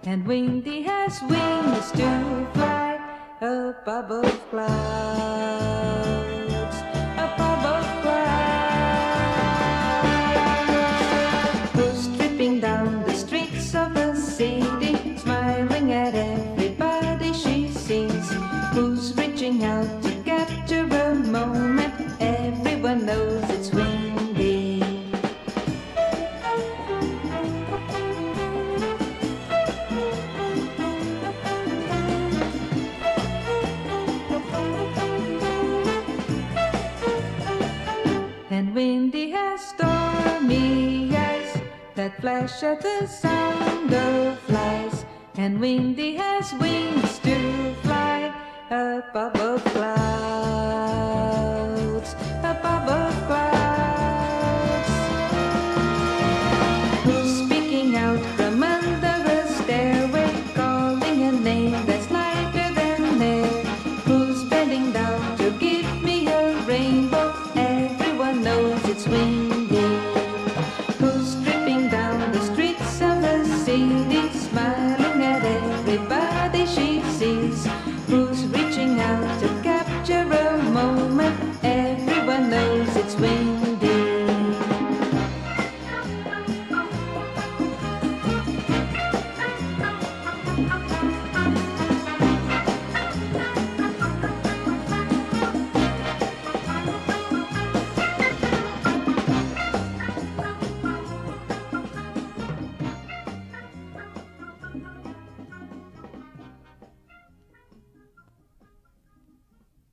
and Windy has wings to fly above clouds, above clouds. Who's tripping down the streets of the city, smiling at everybody she sees? Who's reaching out to capture a moment? Everyone knows it's Windy. And Windy has stormy eyes that flash at the sound of flies. And Windy has wings to fly above clouds.